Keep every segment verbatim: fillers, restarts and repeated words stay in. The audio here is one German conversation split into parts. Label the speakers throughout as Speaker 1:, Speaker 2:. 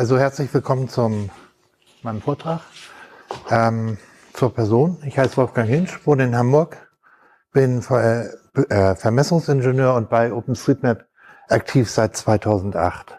Speaker 1: Also herzlich willkommen zum meinem Vortrag ähm, zur Person. Ich heiße Wolfgang Hinsch, wohne in Hamburg, bin äh, äh, Vermessungsingenieur und bei OpenStreetMap aktiv seit zweitausendacht.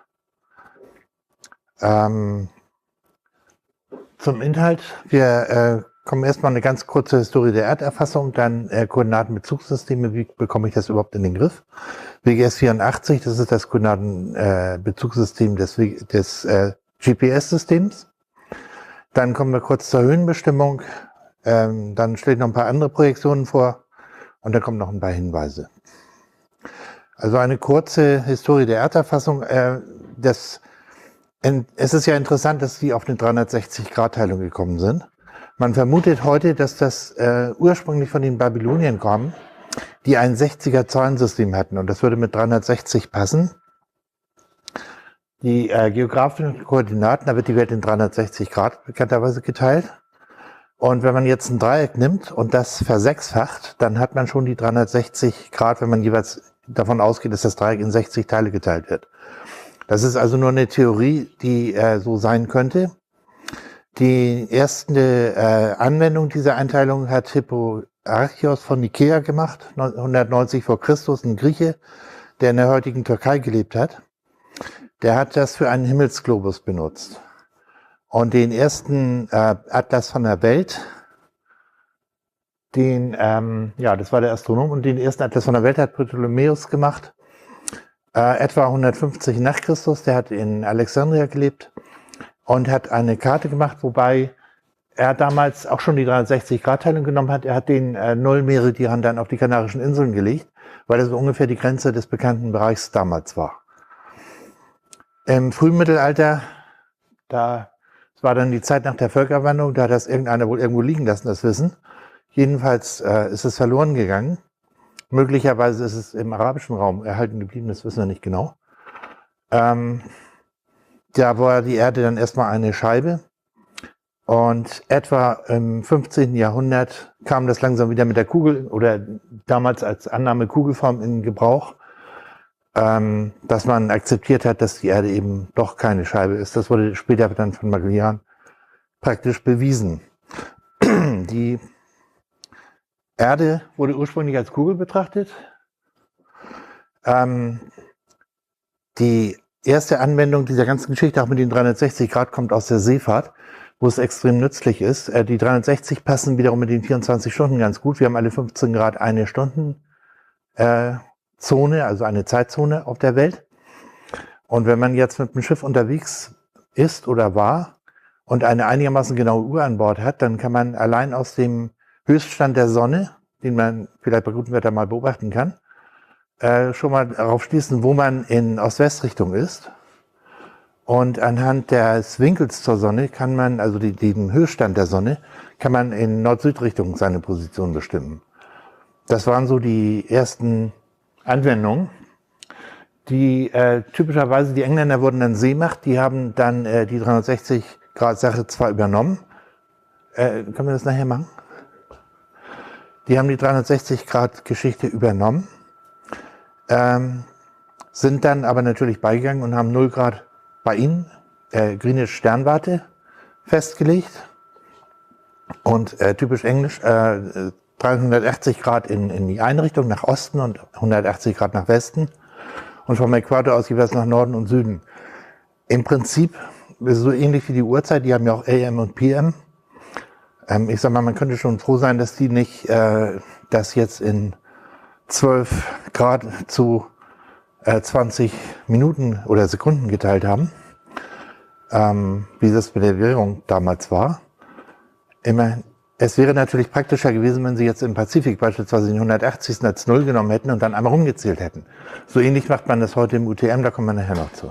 Speaker 1: Ähm, zum Inhalt. Wir äh, kommen erstmal eine ganz kurze Historie der Erderfassung, dann äh, Koordinatenbezugssysteme. Wie bekomme ich das überhaupt in den Griff? W G S vierundachtzig, das ist das Koordinatenbezugssystem äh, des, des äh, G P S-Systems. Dann kommen wir kurz zur Höhenbestimmung. Ähm, dann stelle ich noch ein paar andere Projektionen vor und dann kommen noch ein paar Hinweise. Also eine kurze Historie der Erderfassung. Äh, das, in, es ist ja interessant, dass die auf eine dreihundertsechzig Grad Teilung gekommen sind. Man vermutet heute, dass das äh, ursprünglich von den Babyloniern kam, die ein sechziger Zahlensystem hatten und das würde mit dreihundertsechzig passen. Die äh, geografischen Koordinaten, da wird die Welt in dreihundertsechzig Grad bekannterweise geteilt. Und wenn man jetzt ein Dreieck nimmt und das versechsfacht, dann hat man schon die dreihundertsechzig Grad, wenn man jeweils davon ausgeht, dass das Dreieck in sechzig Teile geteilt wird. Das ist also nur eine Theorie, die äh, so sein könnte. Die erste äh, Anwendung dieser Einteilung hat Hipparchos von Nikäa gemacht, hundertneunzig vor Christus, ein Grieche, der in der heutigen Türkei gelebt hat. Der hat das für einen Himmelsglobus benutzt. Und den ersten äh, Atlas von der Welt, den, ähm, ja, das war der Astronom, und den ersten Atlas von der Welt hat Ptolemäus gemacht, äh, etwa hundertfünfzig nach Christus. Der hat in Alexandria gelebt und hat eine Karte gemacht, wobei er damals auch schon die dreihundertsechzig Grad Teilung genommen hat. Er hat den äh, Null-Meridian dann auf die Kanarischen Inseln gelegt, weil das so ungefähr die Grenze des bekannten Bereichs damals war. Im frühen Mittelalter, da es war dann die Zeit nach der Völkerwanderung, da hat das irgendeiner wohl irgendwo liegen lassen, das Wissen. Jedenfalls äh, ist es verloren gegangen. Möglicherweise ist es im arabischen Raum erhalten geblieben, das wissen wir nicht genau. Ähm, da war die Erde dann erstmal eine Scheibe. Und etwa im fünfzehnten Jahrhundert kam das langsam wieder mit der Kugel oder damals als Annahme Kugelform in Gebrauch, ähm, dass man akzeptiert hat, dass die Erde eben doch keine Scheibe ist. Das wurde später dann von Magellan praktisch bewiesen. Die Erde wurde ursprünglich als Kugel betrachtet. Ähm, die erste Anwendung dieser ganzen Geschichte, auch mit den dreihundertsechzig Grad, kommt aus der Seefahrt, wo es extrem nützlich ist. Äh, die dreihundertsechzig passen wiederum mit den vierundzwanzig Stunden ganz gut. Wir haben alle fünfzehn Grad eine Stunden äh, Zone, also eine Zeitzone auf der Welt. Und wenn man jetzt mit dem Schiff unterwegs ist oder war und eine einigermaßen genaue Uhr an Bord hat, dann kann man allein aus dem Höchststand der Sonne, den man vielleicht bei gutem Wetter mal beobachten kann, äh, schon mal darauf schließen, wo man in Ost-West-Richtung ist. Und anhand des Winkels zur Sonne kann man, also die, den Höchststand der Sonne, kann man in Nord-Süd-Richtung seine Position bestimmen. Das waren so die ersten Anwendungen. Die äh, typischerweise, die Engländer wurden dann Seemacht, die haben dann äh, die dreihundertsechzig Grad Sache zwar übernommen. Äh, können wir das nachher machen? Die haben die dreihundertsechzig Grad Geschichte übernommen, ähm, sind dann aber natürlich beigegangen und haben null Grad bei ihnen, äh, Greenwich Sternwarte, festgelegt. Und äh, typisch englisch, äh, dreihundertachtzig Grad in, in die eine Richtung, nach Osten, und hundertachtzig Grad nach Westen. Und vom Äquator aus jeweils nach Norden und Süden. Im Prinzip ist es so ähnlich wie die Uhrzeit, die haben ja auch A M und P M. Ähm, ich sag mal, man könnte schon froh sein, dass die nicht äh, das jetzt in zwölf Grad zu äh, zwanzig Minuten oder Sekunden geteilt haben, ähm, wie das mit der Währung damals war. Immerhin. Es wäre natürlich praktischer gewesen, wenn sie jetzt im Pazifik beispielsweise den hundertachtzig als Null genommen hätten und dann einmal rumgezählt hätten. So ähnlich macht man das heute im U T M, da kommen wir nachher noch zu.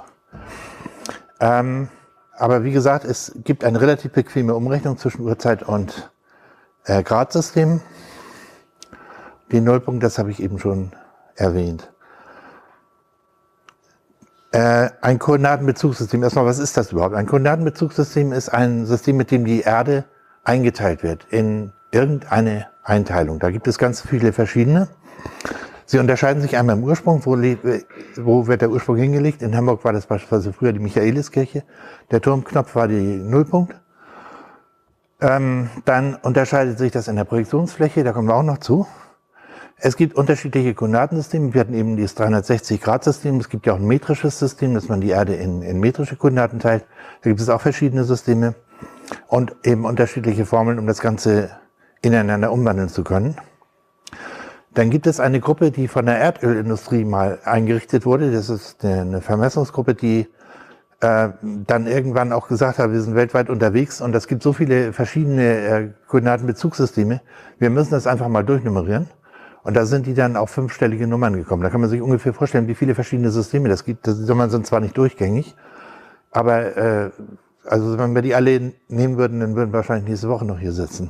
Speaker 1: Ähm, aber wie gesagt, es gibt eine relativ bequeme Umrechnung zwischen Uhrzeit und äh, Gradsystem. Den Nullpunkt, das habe ich eben schon erwähnt. Äh, ein Koordinatenbezugssystem, erstmal, was ist das überhaupt? Ein Koordinatenbezugssystem ist ein System, mit dem die Erde eingeteilt wird in irgendeine Einteilung. Da gibt es ganz viele verschiedene. Sie unterscheiden sich einmal im Ursprung, wo wo wird der Ursprung hingelegt? In Hamburg war das beispielsweise früher die Michaeliskirche. Der Turmknopf war die Nullpunkt. Ähm, dann unterscheidet sich das in der Projektionsfläche, da kommen wir auch noch zu. Es gibt unterschiedliche Koordinatensysteme. Wir hatten eben dieses dreihundertsechzig Grad System. Es gibt ja auch ein metrisches System, dass man die Erde in, in metrische Koordinaten teilt. Da gibt es auch verschiedene Systeme und eben unterschiedliche Formeln, um das Ganze ineinander umwandeln zu können. Dann gibt es eine Gruppe, die von der Erdölindustrie mal eingerichtet wurde. Das ist eine Vermessungsgruppe, die äh, dann irgendwann auch gesagt hat, wir sind weltweit unterwegs und es gibt so viele verschiedene äh, Koordinatenbezugssysteme. Wir müssen das einfach mal durchnummerieren. Und da sind die dann auf fünfstellige Nummern gekommen. Da kann man sich ungefähr vorstellen, wie viele verschiedene Systeme das gibt. Das sind zwar nicht durchgängig, aber äh, also wenn wir die alle nehmen würden, dann würden wir wahrscheinlich nächste Woche noch hier sitzen.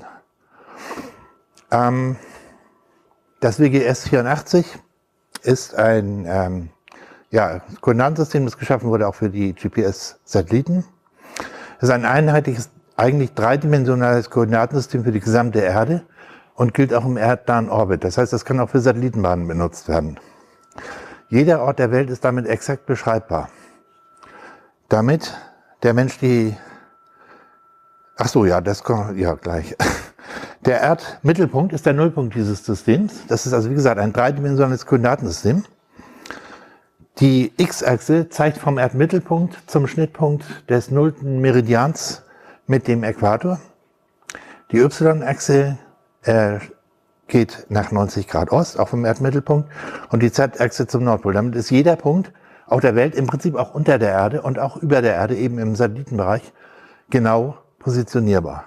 Speaker 1: Ähm, Das W G S vierundachtzig ist ein ähm, ja, Koordinatensystem, das geschaffen wurde auch für die G P S-Satelliten. Es ist ein einheitliches, eigentlich dreidimensionales Koordinatensystem für die gesamte Erde und gilt auch im erdnahen Orbit. Das heißt, das kann auch für Satellitenbahnen benutzt werden. Jeder Ort der Welt ist damit exakt beschreibbar. Damit der Mensch die... Ach so, ja, das kommt ja gleich. Der Erdmittelpunkt ist der Nullpunkt dieses Systems. Das ist also, wie gesagt, ein dreidimensionales Koordinatensystem. Die X-Achse zeigt vom Erdmittelpunkt zum Schnittpunkt des nullten Meridians mit dem Äquator. Die Y-Achse äh, geht nach neunzig Grad Ost, auch vom Erdmittelpunkt, und die Z-Achse zum Nordpol. Damit ist jeder Punkt auf der Welt im Prinzip auch unter der Erde und auch über der Erde, eben im Satellitenbereich, genau positionierbar.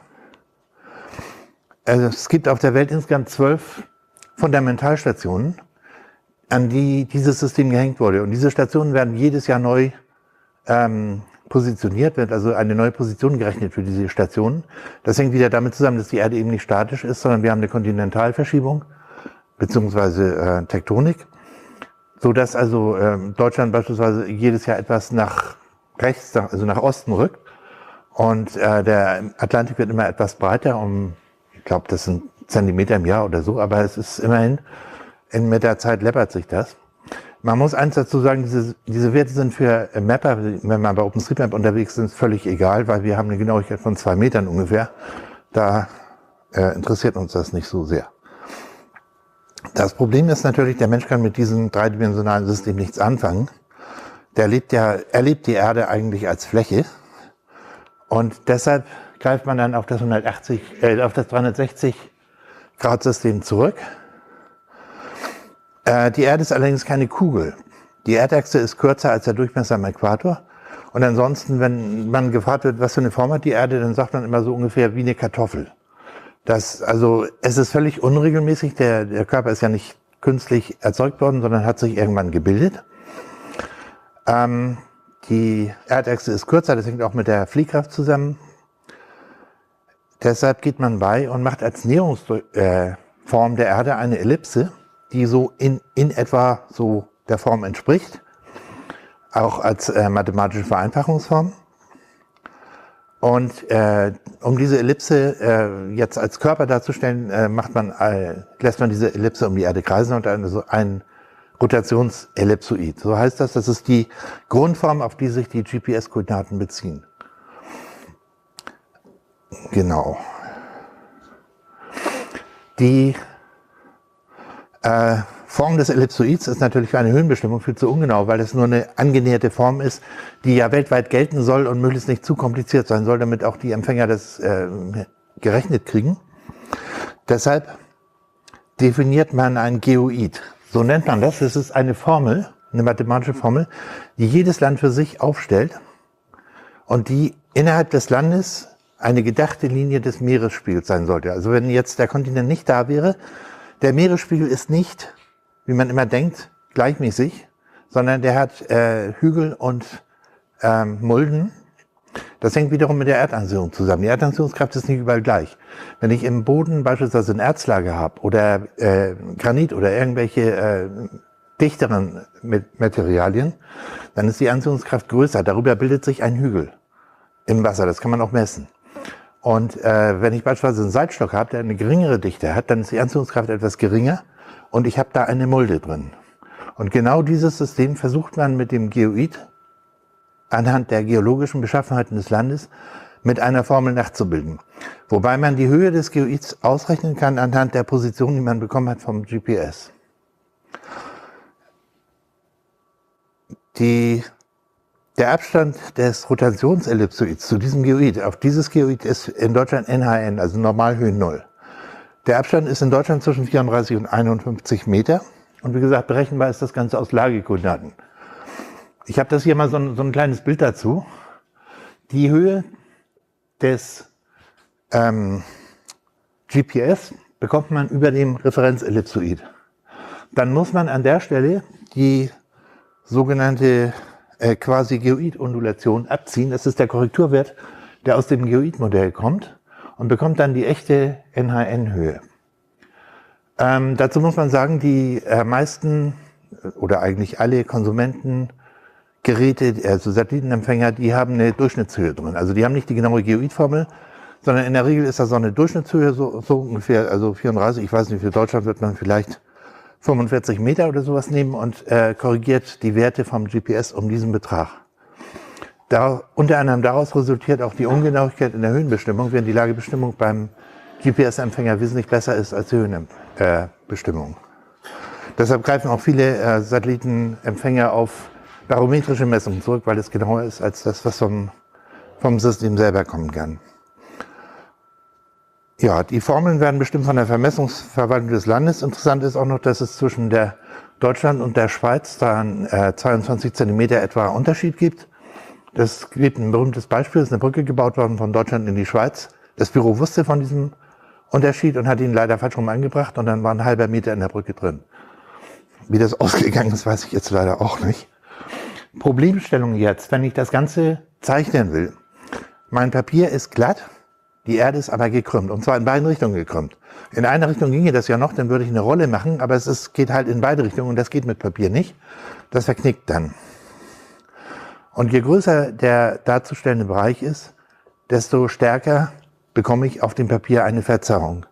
Speaker 1: Also es gibt auf der Welt insgesamt zwölf Fundamentalstationen, an die dieses System gehängt wurde. Und diese Stationen werden jedes Jahr neu ähm, positioniert, wird also eine neue Position gerechnet für diese Stationen. Das hängt wieder damit zusammen, dass die Erde eben nicht statisch ist, sondern wir haben eine Kontinentalverschiebung beziehungsweise äh, Tektonik, sodass also äh, Deutschland beispielsweise jedes Jahr etwas nach rechts, also nach Osten rückt. Und äh, der Atlantik wird immer etwas breiter, um, ich glaube, das sind Zentimeter im Jahr oder so, aber es ist immerhin, in, mit der Zeit läppert sich das. Man muss eins dazu sagen, diese, diese Werte sind für Mapper, wenn man bei OpenStreetMap unterwegs ist, völlig egal, weil wir haben eine Genauigkeit von zwei Metern ungefähr. Da äh, interessiert uns das nicht so sehr. Das Problem ist natürlich, der Mensch kann mit diesem dreidimensionalen System nichts anfangen. Der lebt ja, erlebt die Erde eigentlich als Fläche. Und deshalb greift man dann auf das hundertachtzig, äh, auf das dreihundertsechzig Grad System zurück. Äh, die Erde ist allerdings keine Kugel. Die Erdachse ist kürzer als der Durchmesser am Äquator. Und ansonsten, wenn man gefragt wird, was für eine Form hat die Erde, dann sagt man immer so ungefähr wie eine Kartoffel. Das, also, es ist völlig unregelmäßig. Der, der Körper ist ja nicht künstlich erzeugt worden, sondern hat sich irgendwann gebildet. Ähm, Die Erdachse ist kürzer, das hängt auch mit der Fliehkraft zusammen. Deshalb geht man bei und macht als Näherungsform der Erde eine Ellipse, die so in, in etwa so der Form entspricht, auch als äh, mathematische Vereinfachungsform. Und äh, um diese Ellipse äh, jetzt als Körper darzustellen, äh, macht man, äh, lässt man diese Ellipse um die Erde kreisen und dann so ein Rotationsellipsoid. So heißt das, das ist die Grundform, auf die sich die G P S-Koordinaten beziehen. Genau. Die äh, Form des Ellipsoids ist natürlich für eine Höhenbestimmung viel zu ungenau, weil es nur eine angenäherte Form ist, die ja weltweit gelten soll und möglichst nicht zu kompliziert sein soll, damit auch die Empfänger das äh, gerechnet kriegen. Deshalb definiert man ein Geoid. So nennt man das. Das ist eine Formel, eine mathematische Formel, die jedes Land für sich aufstellt und die innerhalb des Landes eine gedachte Linie des Meeresspiegels sein sollte. Also wenn jetzt der Kontinent nicht da wäre, der Meeresspiegel ist nicht, wie man immer denkt, gleichmäßig, sondern der hat äh, Hügel und ähm, Mulden. Das hängt wiederum mit der Erdanziehung zusammen. Die Erdanziehungskraft ist nicht überall gleich. Wenn ich im Boden beispielsweise ein Erzlager habe oder äh, Granit oder irgendwelche äh, dichteren Materialien, dann ist die Anziehungskraft größer. Darüber bildet sich ein Hügel im Wasser. Das kann man auch messen. Und äh, wenn ich beispielsweise einen Salzstock habe, der eine geringere Dichte hat, dann ist die Anziehungskraft etwas geringer und ich habe da eine Mulde drin. Und genau dieses System versucht man mit dem Geoid anhand der geologischen Beschaffenheiten des Landes mit einer Formel nachzubilden. Wobei man die Höhe des Geoids ausrechnen kann anhand der Position, die man bekommen hat vom G P S. Die, der Abstand des Rotationsellipsoids zu diesem Geoid, auf dieses Geoid ist in Deutschland N H N, also Normalhöhe null. Der Abstand ist in Deutschland zwischen vierunddreißig und einundfünfzig Meter. Und wie gesagt, berechenbar ist das Ganze aus Lagekoordinaten. Ich habe das hier mal so ein, so ein kleines Bild dazu. Die Höhe des ähm, G P S bekommt man über dem Referenzellipsoid. Dann muss man an der Stelle die sogenannte äh, Quasi-Geoid-Ondulation abziehen. Das ist der Korrekturwert, der aus dem Geoid-Modell kommt und bekommt dann die echte N H N-Höhe. Ähm, dazu muss man sagen, die äh, meisten oder eigentlich alle Konsumentengeräte, also Satellitenempfänger, die haben eine Durchschnittshöhe drin. Also die haben nicht die genaue Geoid-Formel, sondern in der Regel ist das so eine Durchschnittshöhe, so, so ungefähr, also vierunddreißig, ich weiß nicht, für Deutschland wird man vielleicht fünfundvierzig Meter oder sowas nehmen und äh, korrigiert die Werte vom G P S um diesen Betrag. Da, unter anderem daraus resultiert auch die Ungenauigkeit in der Höhenbestimmung, während die Lagebestimmung beim G P S-Empfänger wesentlich besser ist als die Höhenbestimmung. Äh, Deshalb greifen auch viele äh, Satellitenempfänger auf barometrische Messungen zurück, weil es genauer ist als das, was vom, vom System selber kommen kann. Ja, die Formeln werden bestimmt von der Vermessungsverwaltung des Landes. Interessant ist auch noch, dass es zwischen der Deutschland und der Schweiz da einen äh, zweiundzwanzig Zentimeter etwa Unterschied gibt. Das gibt ein berühmtes Beispiel, es ist eine Brücke gebaut worden von Deutschland in die Schweiz. Das Büro wusste von diesem Unterschied und hat ihn leider falsch rum angebracht und dann war ein halber Meter in der Brücke drin. Wie das ausgegangen ist, weiß ich jetzt leider auch nicht. Problemstellung jetzt, wenn ich das Ganze zeichnen will. Mein Papier ist glatt. Die Erde ist aber gekrümmt, und zwar in beiden Richtungen gekrümmt. In eine Richtung ginge das ja noch, dann würde ich eine Rolle machen, aber es ist, geht halt in beide Richtungen und das geht mit Papier nicht. Das verknickt dann. Und je größer der darzustellende Bereich ist, desto stärker bekomme ich auf dem Papier eine Verzerrung.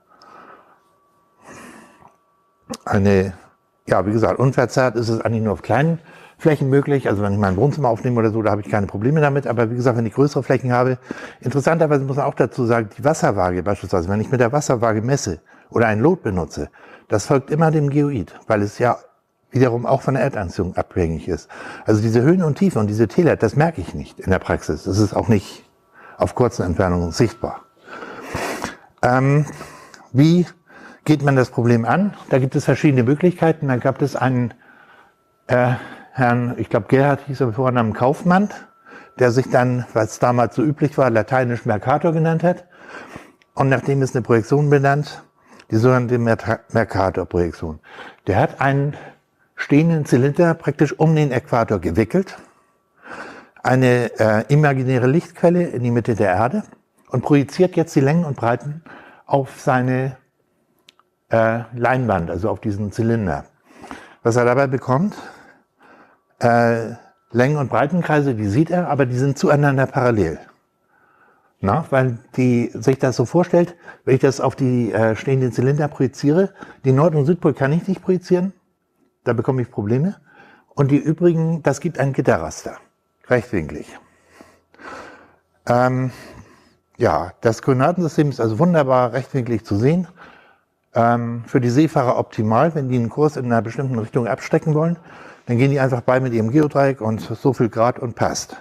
Speaker 1: Eine, ja, wie gesagt, unverzerrt ist es eigentlich nur auf kleinen Flächen möglich, also wenn ich mein Wohnzimmer aufnehme oder so, da habe ich keine Probleme damit, aber wie gesagt, wenn ich größere Flächen habe, interessanterweise muss man auch dazu sagen, die Wasserwaage beispielsweise, wenn ich mit der Wasserwaage messe oder ein Lot benutze, das folgt immer dem Geoid, weil es ja wiederum auch von der Erdanziehung abhängig ist. Also diese Höhen und Tiefen und diese Täler, das merke ich nicht in der Praxis, das ist auch nicht auf kurzen Entfernungen sichtbar. Ähm, wie geht man das Problem an? Da gibt es verschiedene Möglichkeiten, da gab es einen äh, Herrn, ich glaube Gerhard hieß er vorher, Namen Kaufmann, der sich dann, weil es damals so üblich war, lateinisch Mercator genannt hat. Und nachdem ist eine Projektion benannt, die sogenannte Mercator-Projektion. Der hat einen stehenden Zylinder praktisch um den Äquator gewickelt, eine äh, imaginäre Lichtquelle in die Mitte der Erde und projiziert jetzt die Längen und Breiten auf seine äh, Leinwand, also auf diesen Zylinder. Was er dabei bekommt, Äh, Längen- und Breitenkreise, die sieht er, aber die sind zueinander parallel. Na, weil die sich das so vorstellt, wenn ich das auf die äh, stehenden Zylinder projiziere, die Nord- und Südpol kann ich nicht projizieren, da bekomme ich Probleme. Und die übrigen, das gibt ein Gitterraster, rechtwinklig. Ähm, ja, das Koordinatensystem ist also wunderbar rechtwinklig zu sehen. Ähm, für die Seefahrer optimal, wenn die einen Kurs in einer bestimmten Richtung abstecken wollen. Dann gehen die einfach bei mit ihrem Geodreieck und so viel Grad und passt.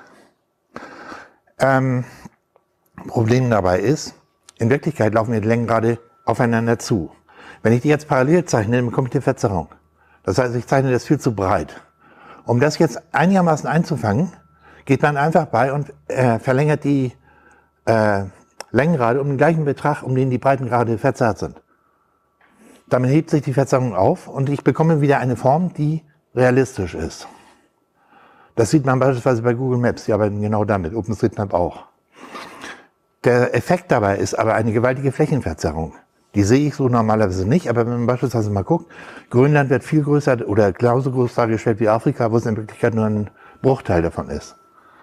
Speaker 1: Ähm, Problem dabei ist, in Wirklichkeit laufen die Längen gerade aufeinander zu. Wenn ich die jetzt parallel zeichne, dann bekomme ich eine Verzerrung. Das heißt, ich zeichne das viel zu breit. Um das jetzt einigermaßen einzufangen, geht man einfach bei und äh, verlängert die äh, Längengrade um den gleichen Betrag, um den die Breitengrade verzerrt sind. Damit hebt sich die Verzerrung auf und ich bekomme wieder eine Form, die realistisch ist. Das sieht man beispielsweise bei Google Maps, die arbeiten genau damit, OpenStreetMap auch. Der Effekt dabei ist aber eine gewaltige Flächenverzerrung. Die sehe ich so normalerweise nicht, aber wenn man beispielsweise mal guckt, Grönland wird viel größer oder genauso groß dargestellt wie Afrika, wo es in Wirklichkeit nur ein Bruchteil davon ist.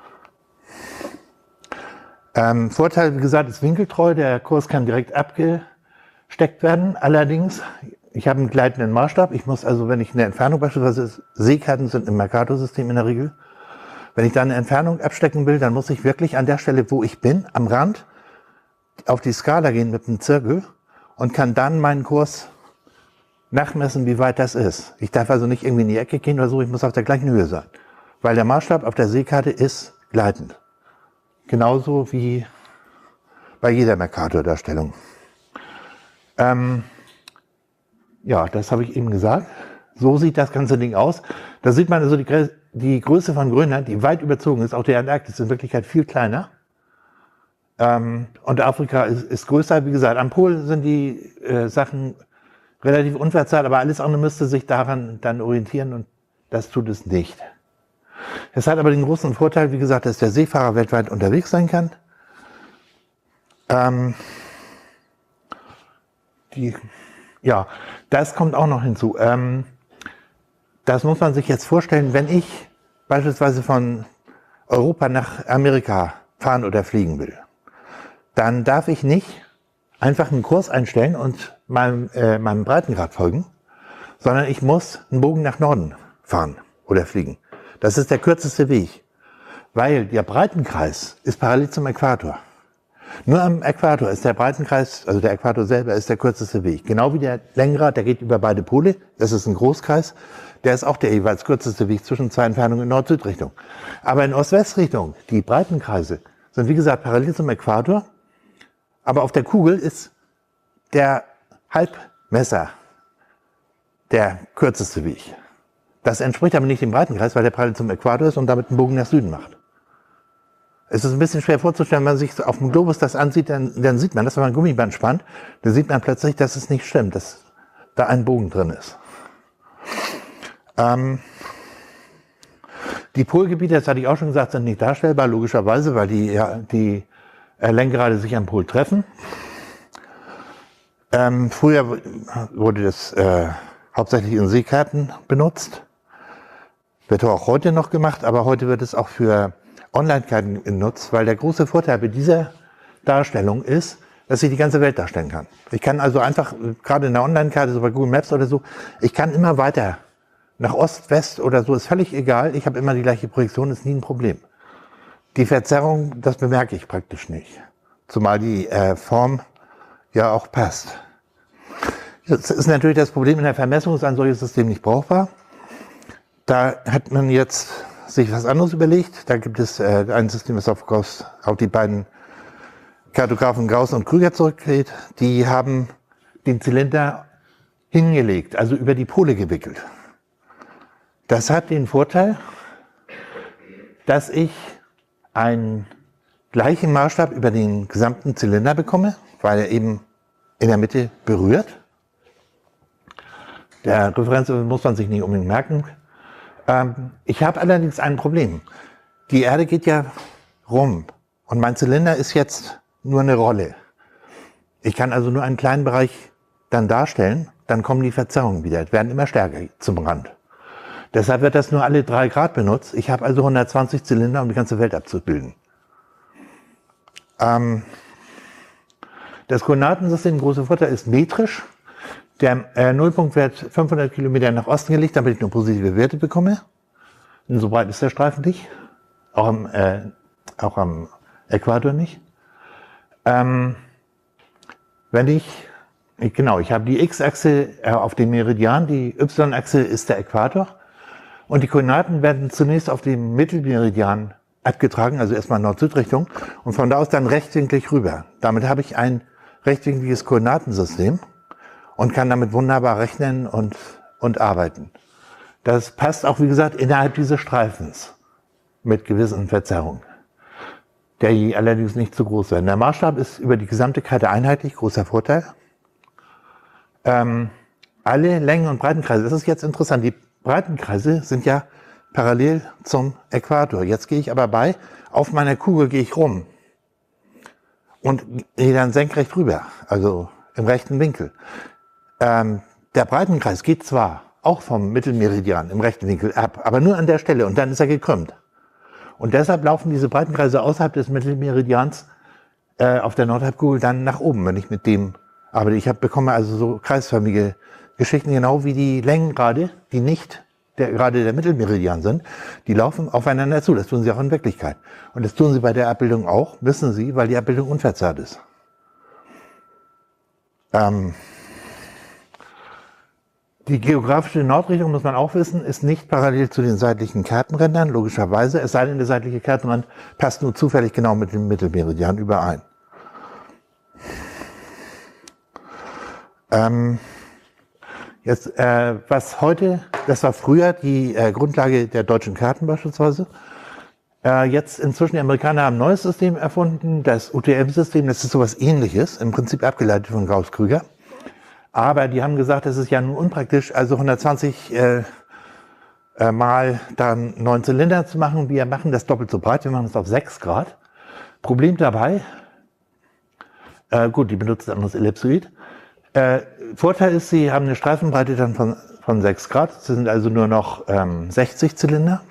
Speaker 1: Ähm, Vorteil, wie gesagt, ist winkeltreu, der Kurs kann direkt abgesteckt werden. Allerdings ich habe einen gleitenden Maßstab. Ich muss also, wenn ich eine Entfernung beispielsweise, Seekarten sind im Mercator-System in der Regel, wenn ich da eine Entfernung abstecken will, dann muss ich wirklich an der Stelle, wo ich bin, am Rand, auf die Skala gehen mit einem Zirkel und kann dann meinen Kurs nachmessen, wie weit das ist. Ich darf also nicht irgendwie in die Ecke gehen oder so, ich muss auf der gleichen Höhe sein. Weil der Maßstab auf der Seekarte ist gleitend. Genauso wie bei jeder Mercator-Darstellung. Ähm, ja, das habe ich eben gesagt. So sieht das ganze Ding aus. Da sieht man also die, die Größe von Grönland, die weit überzogen ist. Auch die Antarktis ist in Wirklichkeit viel kleiner. Ähm, und Afrika ist, ist größer. Wie gesagt, am Pol sind die äh, Sachen relativ unverzahlt, aber alles andere müsste sich daran dann orientieren und das tut es nicht. Es hat aber den großen Vorteil, wie gesagt, dass der Seefahrer weltweit unterwegs sein kann. Ähm, die, ja, das kommt auch noch hinzu. Ähm, das muss man sich jetzt vorstellen, wenn ich beispielsweise von Europa nach Amerika fahren oder fliegen will, dann darf ich nicht einfach einen Kurs einstellen und meinem, äh, meinem Breitengrad folgen, sondern ich muss einen Bogen nach Norden fahren oder fliegen. Das ist der kürzeste Weg, weil der Breitenkreis ist parallel zum Äquator. Nur am Äquator ist der Breitenkreis, also der Äquator selber, ist der kürzeste Weg. Genau wie der Längengrad, der geht über beide Pole, das ist ein Großkreis, der ist auch der jeweils kürzeste Weg zwischen zwei Entfernungen in Nord-Süd-Richtung. Aber in Ost-West-Richtung, die Breitenkreise sind wie gesagt parallel zum Äquator, aber auf der Kugel ist der Halbmesser der kürzeste Weg. Das entspricht aber nicht dem Breitenkreis, weil der parallel zum Äquator ist und damit einen Bogen nach Süden macht. Es ist ein bisschen schwer vorzustellen, wenn man sich auf dem Globus das ansieht, dann, dann sieht man das, wenn man ein Gummiband spannt, dann sieht man plötzlich, dass es nicht stimmt, dass da ein Bogen drin ist. Ähm, die Polgebiete, das hatte ich auch schon gesagt, sind nicht darstellbar, logischerweise, weil die, ja, die äh, Länggrade sich am Pol treffen. Ähm, früher wurde das äh, hauptsächlich in Seekarten benutzt. Wird auch heute noch gemacht, aber heute wird es auch für Online-Karten genutzt, weil der große Vorteil bei dieser Darstellung ist, dass ich die ganze Welt darstellen kann. Ich kann also einfach, gerade in der Online-Karte, so bei Google Maps oder so, ich kann immer weiter nach Ost, West oder so, ist völlig egal. Ich habe immer die gleiche Projektion, ist nie ein Problem. Die Verzerrung, das bemerke ich praktisch nicht. Zumal die äh, Form ja auch passt. Jetzt ist natürlich das Problem in der Vermessung, ist ein solches System nicht brauchbar. Da hat man jetzt sich was anderes überlegt. Da gibt es äh, ein System, das auf, Gauss, auf die beiden Kartografen Gauss und Krüger zurückgeht. Die haben den Zylinder hingelegt, also über die Pole gewickelt. Das hat den Vorteil, dass ich einen gleichen Maßstab über den gesamten Zylinder bekomme, weil er eben in der Mitte berührt. Der Referenz muss man sich nicht unbedingt merken. Ähm, ich habe allerdings ein Problem. Die Erde geht ja rum und mein Zylinder ist jetzt nur eine Rolle. Ich kann also nur einen kleinen Bereich dann darstellen, dann kommen die Verzerrungen wieder, werden immer stärker zum Rand. Deshalb wird das nur alle drei Grad benutzt. Ich habe also hundertzwanzig Zylinder, um die ganze Welt abzubilden. Ähm, das Koordinatensystem, großer Vorteil, ist metrisch. Der äh, Nullpunktwert fünfhundert Kilometer nach Osten gelegt, damit ich nur positive Werte bekomme. Und so breit ist der Streifen nicht. Auch am, äh, auch am Äquator nicht. Ähm, wenn ich, ich, genau, ich habe die X-Achse äh, auf dem Meridian, die Y-Achse ist der Äquator. Und die Koordinaten werden zunächst auf dem Mittelmeridian abgetragen, also erstmal Nord-Süd-Richtung. Und von da aus dann rechtwinklig rüber. Damit habe ich ein rechtwinkliges Koordinatensystem. Und kann damit wunderbar rechnen und, und arbeiten. Das passt auch, wie gesagt, innerhalb dieses Streifens mit gewissen Verzerrungen, der allerdings nicht zu groß werden. Der Maßstab ist über die gesamte Karte einheitlich, großer Vorteil. Ähm, alle Längen- und Breitenkreise, das ist jetzt interessant, die Breitenkreise sind ja parallel zum Äquator. Jetzt gehe ich aber bei, auf meiner Kugel gehe ich rum und gehe dann senkrecht rüber, also im rechten Winkel. Ähm, der Breitenkreis geht zwar auch vom Mittelmeridian im rechten Winkel ab, aber nur an der Stelle und dann ist er gekrümmt. Und deshalb laufen diese Breitenkreise außerhalb des Mittelmeridians äh, auf der Nordhalbkugel dann nach oben, wenn ich mit dem arbeite. Ich hab, bekomme also so kreisförmige Geschichten genau wie die Längengrade, die nicht der, gerade der Mittelmeridian sind, die laufen aufeinander zu. Das tun sie auch in Wirklichkeit. Und das tun sie bei der Abbildung auch, müssen sie, weil die Abbildung unverzerrt ist. Ähm, die geografische Nordrichtung, muss man auch wissen, ist nicht parallel zu den seitlichen Kartenrändern, logischerweise. Es sei denn, der seitliche Kartenrand passt nur zufällig genau mit dem Mittelmeridian überein. Ähm, jetzt, äh, was heute, das war früher die äh, Grundlage der deutschen Karten beispielsweise. Äh, jetzt inzwischen, die Amerikaner haben ein neues System erfunden, das U T M-System, das ist sowas Ähnliches, im Prinzip abgeleitet von Gauss-Krüger. Aber die haben gesagt, das ist ja nun unpraktisch, also hundertzwanzig äh, äh, mal dann neun Zylinder zu machen. Wir machen das doppelt so breit, wir machen es auf sechs Grad. Problem dabei, äh, gut, die benutzen ein anderes Ellipsoid. Äh, Vorteil ist, sie haben eine Streifenbreite dann von, von sechs Grad. Das sind also nur noch ähm, sechzig Zylinder.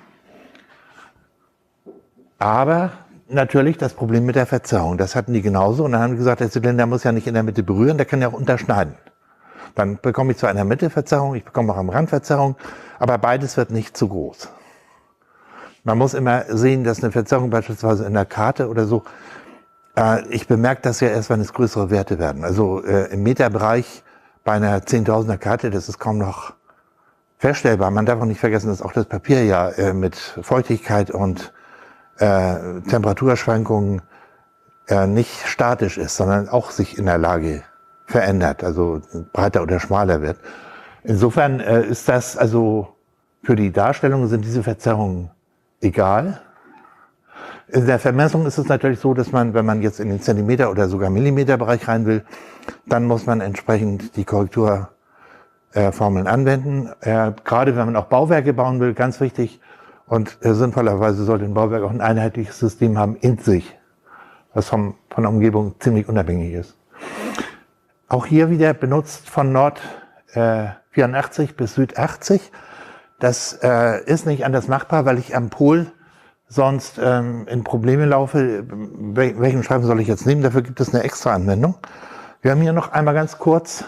Speaker 1: Aber natürlich das Problem mit der Verzerrung. Das hatten die genauso. Und dann haben die gesagt, der Zylinder muss ja nicht in der Mitte berühren, der kann ja auch unterschneiden. Dann bekomme ich zwar in der Mitte Verzerrung, ich bekomme auch am Rand Verzerrung, aber beides wird nicht zu groß. Man muss immer sehen, dass eine Verzerrung beispielsweise in der Karte oder so, äh, ich bemerke das ja erst, wenn es größere Werte werden. Also äh, im Meterbereich bei einer zehntausender Karte, das ist kaum noch feststellbar. Man darf auch nicht vergessen, dass auch das Papier ja äh, mit Feuchtigkeit und äh, Temperaturschwankungen äh, nicht statisch ist, sondern auch sich in der Lage verändert, also breiter oder schmaler wird. Insofern äh, ist das, also für die Darstellung sind diese Verzerrungen egal. In der Vermessung ist es natürlich so, dass man, wenn man jetzt in den Zentimeter- oder sogar Millimeterbereich rein will, dann muss man entsprechend die Korrekturformeln äh, anwenden. Äh, gerade wenn man auch Bauwerke bauen will, ganz wichtig und äh, sinnvollerweise sollte ein Bauwerk auch ein einheitliches System haben in sich, was vom, von der Umgebung ziemlich unabhängig ist. Auch hier wieder benutzt von Nord äh, vierundachtzig bis Süd achtzig. Das äh, ist nicht anders machbar, weil ich am Pol sonst ähm, in Probleme laufe. Welchen Streifen soll ich jetzt nehmen? Dafür gibt es eine extra Anwendung. Wir haben hier noch einmal ganz kurz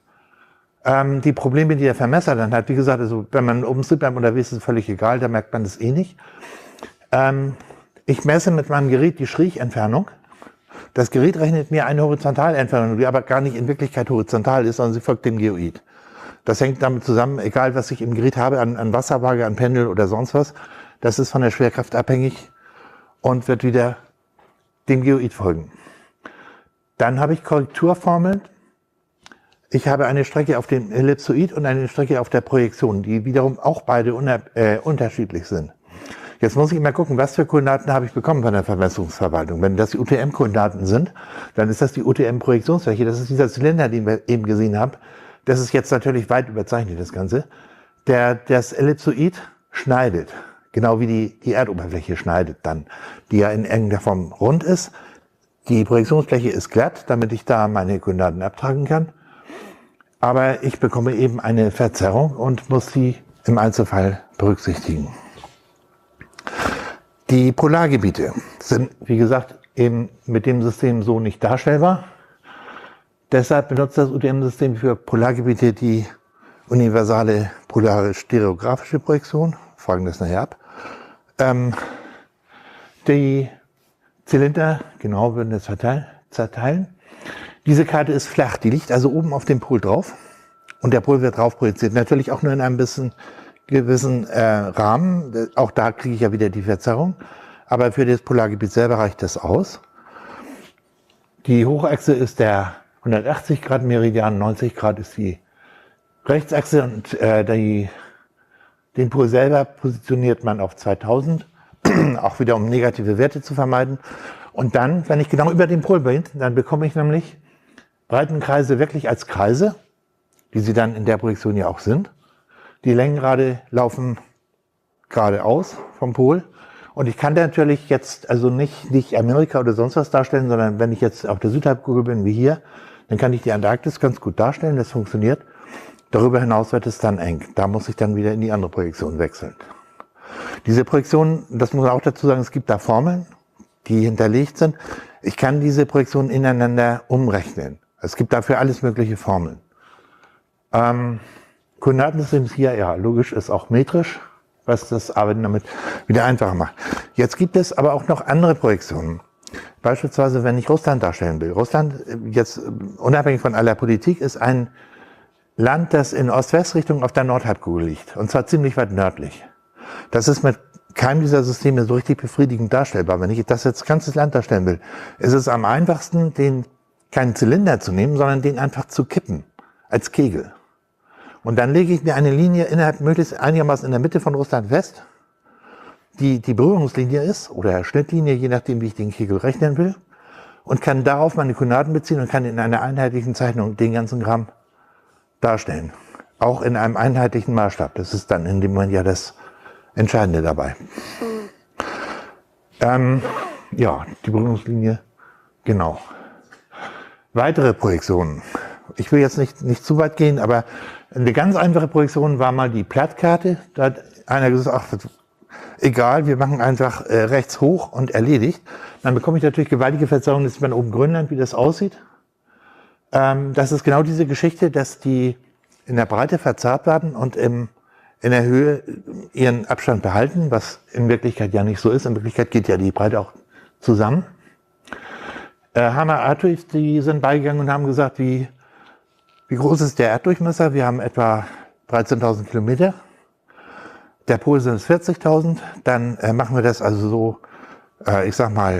Speaker 1: ähm, die Probleme, die der Vermesser dann hat. Wie gesagt, also wenn man oben OpenStreetMap unterwegs ist, ist völlig egal, da merkt man das eh nicht. Ähm, ich messe mit meinem Gerät die Schrägentfernung. Das Gerät rechnet mir eine Horizontalentfernung, die aber gar nicht in Wirklichkeit horizontal ist, sondern sie folgt dem Geoid. Das hängt damit zusammen, egal was ich im Gerät habe, an, an Wasserwaage, an Pendel oder sonst was, das ist von der Schwerkraft abhängig und wird wieder dem Geoid folgen. Dann habe ich Korrekturformeln. Ich habe eine Strecke auf dem Ellipsoid und eine Strecke auf der Projektion, die wiederum auch beide unter, äh, unterschiedlich sind. Jetzt muss ich immer gucken, was für Koordinaten habe ich bekommen von der Vermessungsverwaltung. Wenn das die U T M-Koordinaten sind, dann ist das die U T M-Projektionsfläche. Das ist dieser Zylinder, den wir eben gesehen haben. Das ist jetzt natürlich weit überzeichnet, das Ganze. Der, das Ellipsoid schneidet, genau wie die, die Erdoberfläche schneidet dann, die ja in irgendeiner Form rund ist. Die Projektionsfläche ist glatt, damit ich da meine Koordinaten abtragen kann. Aber ich bekomme eben eine Verzerrung und muss sie im Einzelfall berücksichtigen. Die Polargebiete sind, wie gesagt, eben mit dem System so nicht darstellbar. Deshalb benutzt das U T M-System für Polargebiete die universale polare stereografische Projektion. Fragen das nachher ab. Ähm, die Zylinder, genau, würden das zerteilen. Diese Karte ist flach, die liegt also oben auf dem Pol drauf und der Pol wird drauf projiziert. Natürlich auch nur in einem bisschen gewissen äh, Rahmen. Auch da kriege ich ja wieder die Verzerrung. Aber für das Polargebiet selber reicht das aus. Die Hochachse ist der hundertachtzig Grad Meridian, neunzig Grad ist die Rechtsachse und äh, die, den Pol selber positioniert man auf zweitausend, auch wieder um negative Werte zu vermeiden. Und dann, wenn ich genau über dem Pol bin, dann bekomme ich nämlich Breitenkreise wirklich als Kreise, die sie dann in der Projektion ja auch sind. Die Längengrade laufen geradeaus vom Pol. Und ich kann da natürlich jetzt also nicht, nicht Amerika oder sonst was darstellen, sondern wenn ich jetzt auf der Südhalbkugel bin, wie hier, dann kann ich die Antarktis ganz gut darstellen, das funktioniert. Darüber hinaus wird es dann eng. Da muss ich dann wieder in die andere Projektion wechseln. Diese Projektion, das muss man auch dazu sagen, es gibt da Formeln, die hinterlegt sind. Ich kann diese Projektionen ineinander umrechnen. Es gibt dafür alles mögliche Formeln. Ähm, Koordinatensystem ist hier, ja, logisch, ist auch metrisch, was das Arbeiten damit wieder einfacher macht. Jetzt gibt es aber auch noch andere Projektionen. Beispielsweise, wenn ich Russland darstellen will. Russland, jetzt unabhängig von aller Politik, ist ein Land, das in Ost-West-Richtung auf der Nordhalbkugel liegt. Und zwar ziemlich weit nördlich. Das ist mit keinem dieser Systeme so richtig befriedigend darstellbar. Wenn ich das jetzt ganzes Land darstellen will, ist es am einfachsten, den keinen Zylinder zu nehmen, sondern den einfach zu kippen, als Kegel. Und dann lege ich mir eine Linie innerhalb möglichst einigermaßen in der Mitte von Russland fest, die die Berührungslinie ist oder Schnittlinie, je nachdem, wie ich den Kegel rechnen will, und kann darauf meine Koordinaten beziehen und kann in einer einheitlichen Zeichnung den ganzen Kram darstellen. Auch in einem einheitlichen Maßstab. Das ist dann in dem Moment ja das Entscheidende dabei. Mhm. Ähm, ja, die Berührungslinie, genau. Weitere Projektionen. Ich will jetzt nicht, nicht zu weit gehen, aber eine ganz einfache Projektion war mal die Plattkarte. Da hat einer gesagt, ach, egal, wir machen einfach äh, rechts hoch und erledigt. Dann bekomme ich natürlich gewaltige Verzerrungen. Jetzt sieht man oben Grönland, wie das aussieht. Ähm, das ist genau diese Geschichte, dass die in der Breite verzerrt werden und im, in der Höhe ihren Abstand behalten, was in Wirklichkeit ja nicht so ist. In Wirklichkeit geht ja die Breite auch zusammen. Äh, Hammer Artwich, die sind beigegangen und haben gesagt, wie, wie groß ist der Erddurchmesser? Wir haben etwa dreizehntausend Kilometer. Der Pol sind es vierzigtausend. Dann äh, machen wir das also so, äh, ich sag mal,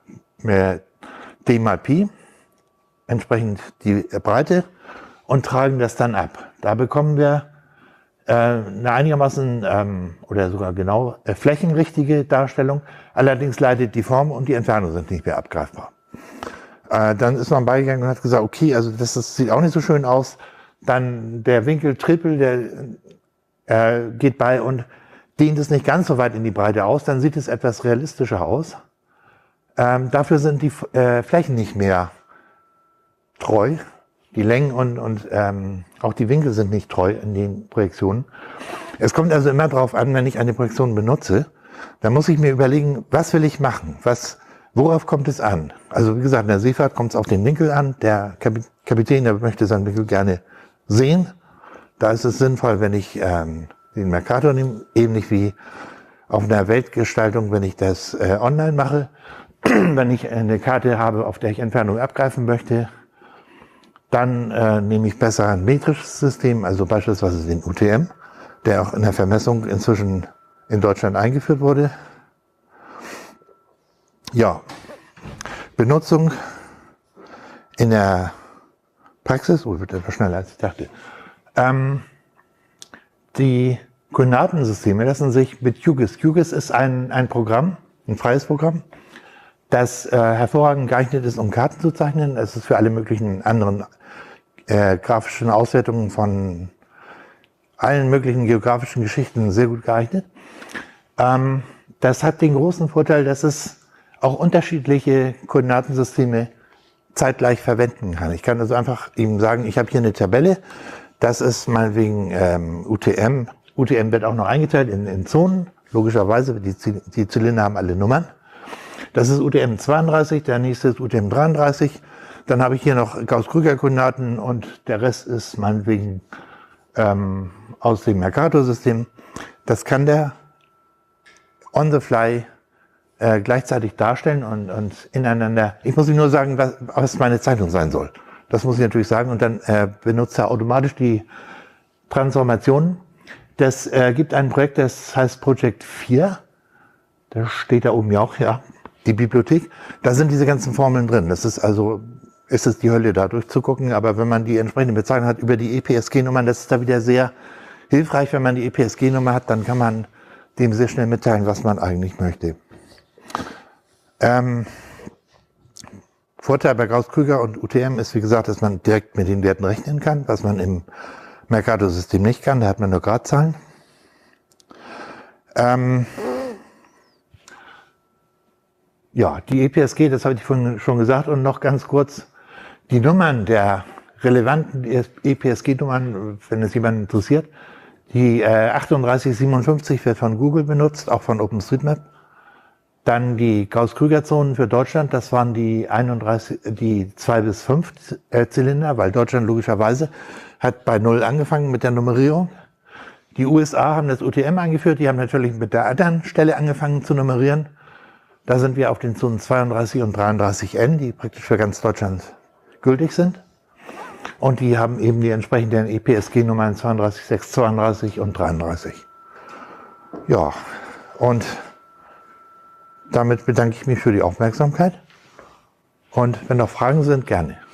Speaker 1: D mal Pi, entsprechend die Breite, und tragen das dann ab. Da bekommen wir äh, eine einigermaßen ähm, oder sogar genau äh, flächenrichtige Darstellung. Allerdings leidet die Form und die Entfernung sind nicht mehr abgreifbar. Äh, dann ist man beigegangen und hat gesagt, okay, also das, das sieht auch nicht so schön aus. Dann der Winkel Triple, der äh, geht bei und dehnt es nicht ganz so weit in die Breite aus. Dann sieht es etwas realistischer aus. Ähm, dafür sind die äh, Flächen nicht mehr treu. Die Längen und, und ähm, auch die Winkel sind nicht treu in den Projektionen. Es kommt also immer darauf an, wenn ich eine Projektion benutze, dann muss ich mir überlegen, was will ich machen? Was, worauf kommt es an? Also wie gesagt, in der Seefahrt kommt es auf den Winkel an. Der Kapitän, der möchte seinen Winkel gerne sehen. Da ist es sinnvoll, wenn ich ähm, den Mercator nehme, ähnlich wie auf einer Weltgestaltung, wenn ich das äh, online mache. Wenn ich eine Karte habe, auf der ich Entfernung abgreifen möchte, dann äh, nehme ich besser ein metrisches System, also beispielsweise den U T M, der auch in der Vermessung inzwischen in Deutschland eingeführt wurde. Ja, Benutzung in der Praxis, oh, wird etwas schneller als ich dachte. Ähm, die Koordinatensysteme lassen sich mit QGIS. QGIS ist ein, ein Programm, ein freies Programm, das äh, hervorragend geeignet ist, um Karten zu zeichnen. Es ist für alle möglichen anderen äh, grafischen Auswertungen von allen möglichen geografischen Geschichten sehr gut geeignet. Ähm, das hat den großen Vorteil, dass es auch unterschiedliche Koordinatensysteme zeitgleich verwenden kann. Ich kann also einfach ihm sagen, ich habe hier eine Tabelle, das ist meinetwegen ähm, U T M. U T M wird auch noch eingeteilt in, in Zonen, logischerweise, die, die Zylinder haben alle Nummern. Das ist U T M zweiunddreißig, der nächste ist U T M dreiunddreißig. Dann habe ich hier noch Gauss-Krüger-Koordinaten und der Rest ist meinetwegen ähm, aus dem Mercator-System. Das kann der on the fly äh, gleichzeitig darstellen und, und ineinander. Ich muss ihm nur sagen, was, was meine Zeichnung sein soll. Das muss ich natürlich sagen. Und dann äh, benutzt er automatisch die Transformationen. Das äh, gibt ein Projekt, das heißt Project vier. Das steht da oben ja auch, ja. Die Bibliothek, da sind diese ganzen Formeln drin. Das ist also, ist es die Hölle, da durchzugucken. Aber wenn man die entsprechende Bezeichnung hat über die E P S G-Nummern, das ist da wieder sehr hilfreich. Wenn man die E P S G-Nummer hat, dann kann man dem sehr schnell mitteilen, was man eigentlich möchte. Ähm, Vorteil bei Gauss-Krüger und U T M ist, wie gesagt, dass man direkt mit den Werten rechnen kann, was man im Mercator-System nicht kann. Da hat man nur Gradzahlen. Ähm, Ja, die E P S G, das habe ich vorhin schon gesagt. Und noch ganz kurz, die Nummern der relevanten E P S G-Nummern, wenn es jemanden interessiert, die äh, achtunddreißig siebenundfünfzig wird von Google benutzt, auch von OpenStreetMap. Dann die Gauß-Krüger-Zonen für Deutschland, das waren die einunddreißig, die zwei bis fünf Zylinder, weil Deutschland logischerweise hat bei null angefangen mit der Nummerierung. Die U S A haben das U T M eingeführt, die haben natürlich mit der anderen Stelle angefangen zu nummerieren. Da sind wir auf den Zonen zweiunddreißig und dreiunddreißig N, die praktisch für ganz Deutschland gültig sind. Und die haben eben die entsprechenden E P S G-Nummern zweiunddreißig, sechs, zweiunddreißig und dreiunddreißig. Ja, und damit bedanke ich mich für die Aufmerksamkeit. Und wenn noch Fragen sind, gerne.